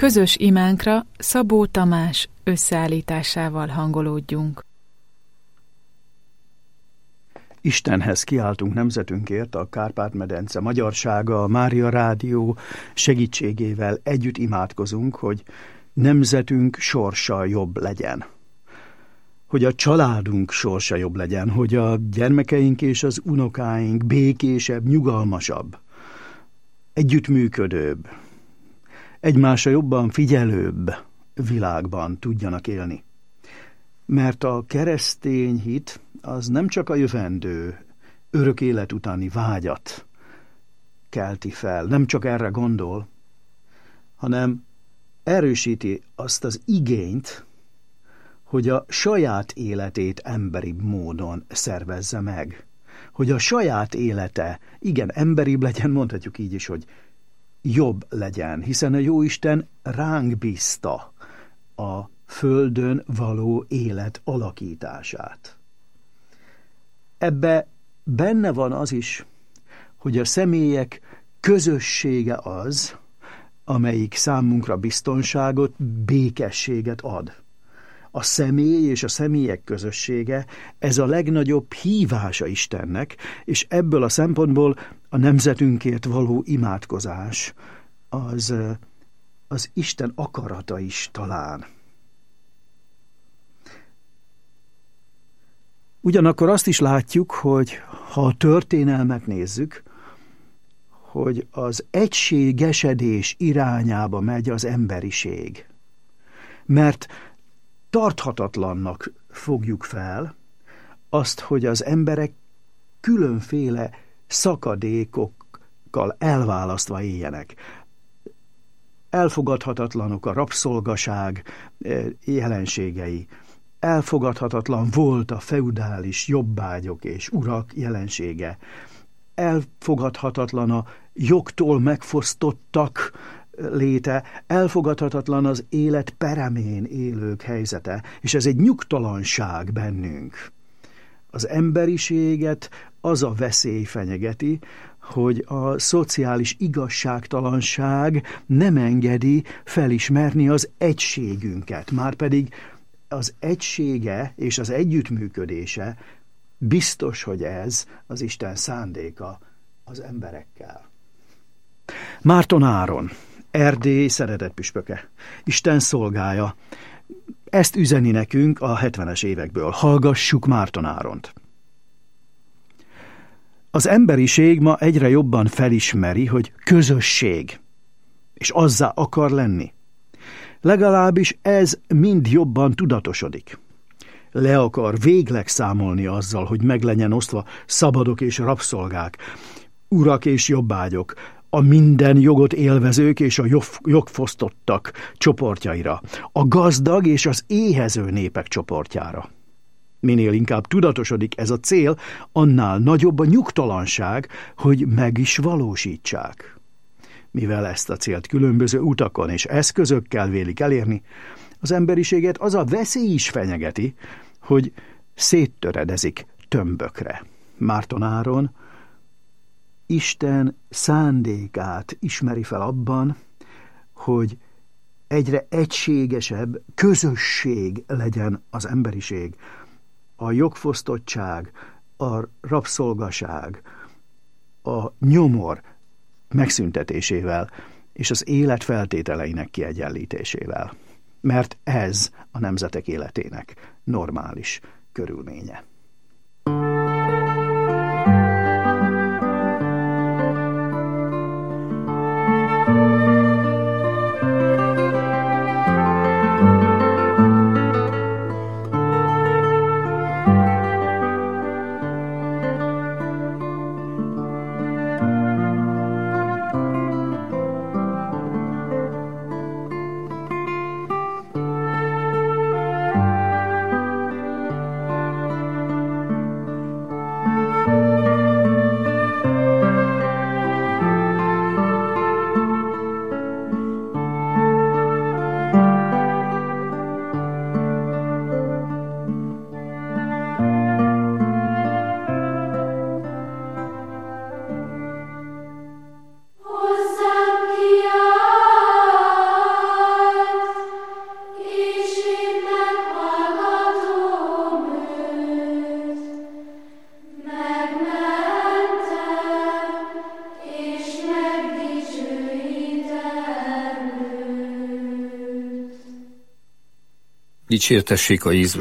Közös imánkra Szabó Tamás összeállításával hangolódjunk. Istenhez kiáltunk nemzetünkért, a Kárpát-medence magyarsága, a Mária Rádió segítségével együtt imádkozunk, hogy nemzetünk sorsa jobb legyen. Hogy a családunk sorsa jobb legyen, hogy a gyermekeink és az unokáink békésebb, nyugalmasabb, együttműködőbb, egymásra jobban figyelőbb világban tudjanak élni. Mert a keresztény hit az nem csak a jövendő, örök élet utáni vágyat kelti fel, nem csak erre gondol, hanem erősíti azt az igényt, hogy a saját életét emberibb módon szervezze meg. Hogy a saját élete, igen, emberibb legyen, mondhatjuk így is, hogy jobb legyen, hiszen a Jóisten ránk bízta a földön való élet alakítását. Ebbe benne van az is, hogy a személyek közössége az, amelyik számunkra biztonságot, békességet ad. A személy és a személyek közössége, ez a legnagyobb hívása Istennek, és ebből a szempontból a nemzetünkért való imádkozás az Isten akarata is talán. Ugyanakkor azt is látjuk, hogy ha a történelmet nézzük, hogy az egységesedés irányába megy az emberiség. Mert tarthatatlannak fogjuk fel azt, hogy az emberek különféle szakadékokkal elválasztva éljenek. Elfogadhatatlanok a rabszolgaság jelenségei. Elfogadhatatlan volt a feudális jobbágyok és urak jelensége. Elfogadhatatlan a jogtól megfosztottak léte, elfogadhatatlan az élet peremén élők helyzete, és ez egy nyugtalanság bennünk. Az emberiséget az a veszély fenyegeti, hogy a szociális igazságtalanság nem engedi felismerni az egységünket, márpedig az egysége és az együttműködése biztos, hogy ez az Isten szándéka az emberekkel. Márton Áron, Erdély szeretett püspöke, Isten szolgája, ezt üzeni nekünk a 70-es évekből. Hallgassuk Márton Áront. Az emberiség ma egyre jobban felismeri, hogy közösség, és azzá akar lenni. Legalábbis ez mind jobban tudatosodik. Le akar végleg számolni azzal, hogy meg legyen osztva szabadok és rabszolgák, urak és jobbágyok, a minden jogot élvezők és a jogfosztottak csoportjaira, a gazdag és az éhező népek csoportjára. Minél inkább tudatosodik ez a cél, annál nagyobb a nyugtalanság, hogy meg is valósítsák. Mivel ezt a célt különböző utakon és eszközökkel vélik elérni, az emberiséget az a veszély is fenyegeti, hogy széttöredezik tömbökre. Márton Áron Isten szándékát ismeri fel abban, hogy egyre egységesebb közösség legyen az emberiség. A jogfosztottság, a rabszolgaság, a nyomor megszüntetésével és az élet feltételeinek kiegyenlítésével. Mert ez a nemzetek életének normális körülménye. Dicsértessék a Jézus